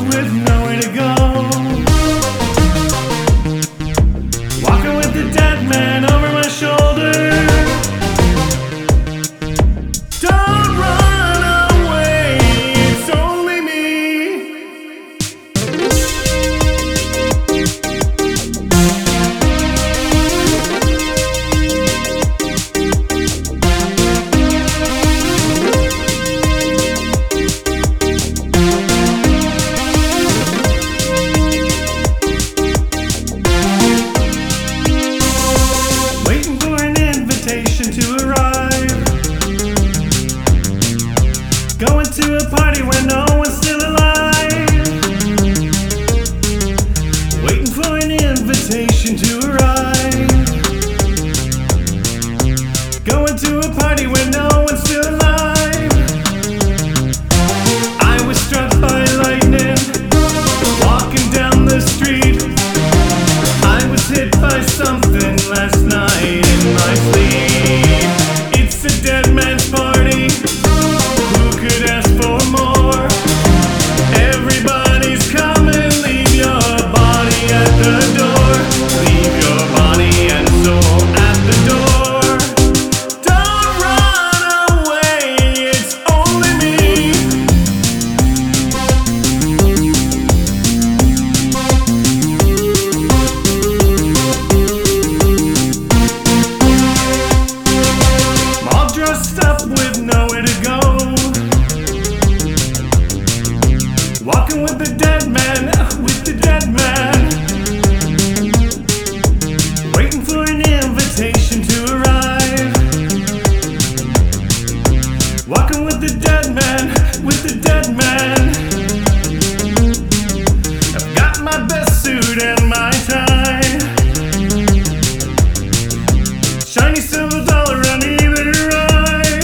with nowhere to go. Walking with the dead man over my shoulder. Don't run away, it's only me. Waiting for an invitation to arrive. Going to a party where no one's still alive. Waiting for an invitation to arrive. Going to a party where no one's still alive. I was struck by lightning, walking down the street. I was hit by something last night in my sleep. It's a dead man's party. Who could ask for more? Everybody's coming. Leave your body at the door. Leave your body and soul at the door. Don't run away, it's only me. I'm all dressed up with nowhere to go. Walking with the dead man, with the dead man. Waiting for an invitation to arrive. Walking with the dead man, with the dead man. I've got my best suit and my tie. Shiny silver dollar on either eye.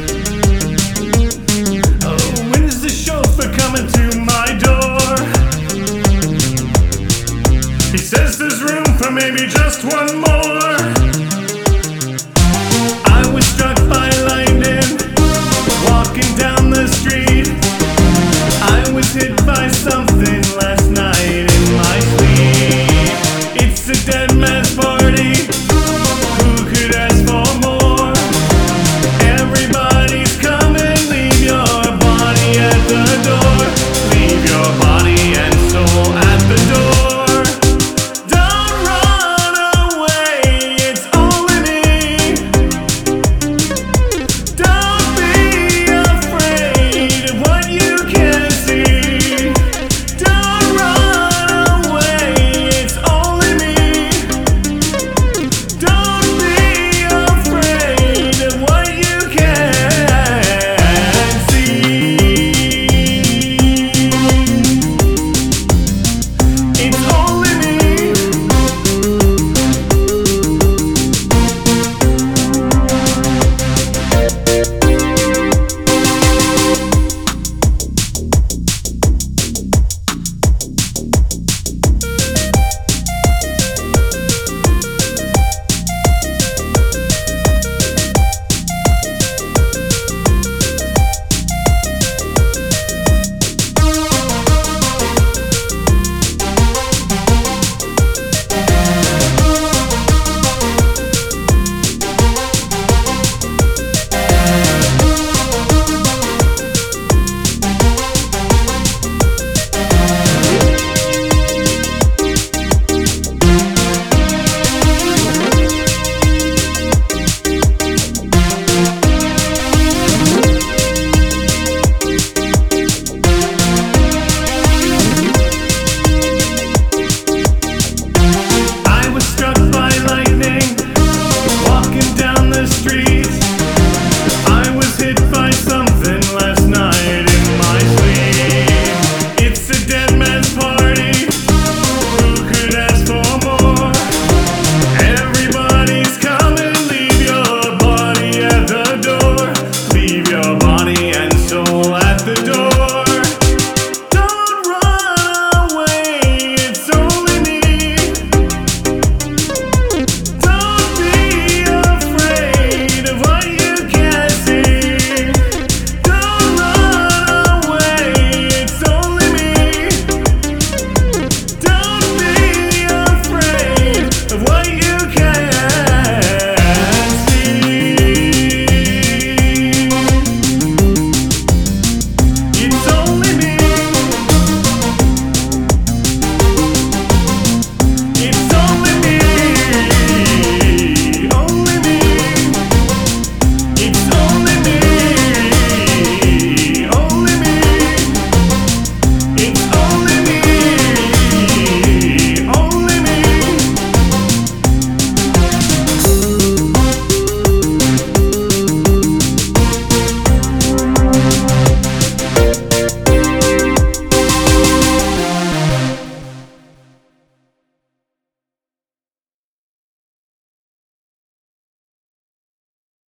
Oh, when is the chauffeur coming to my door? He says there's room for maybe just one more. I was struck by lightning, walking down the street. I was hit by something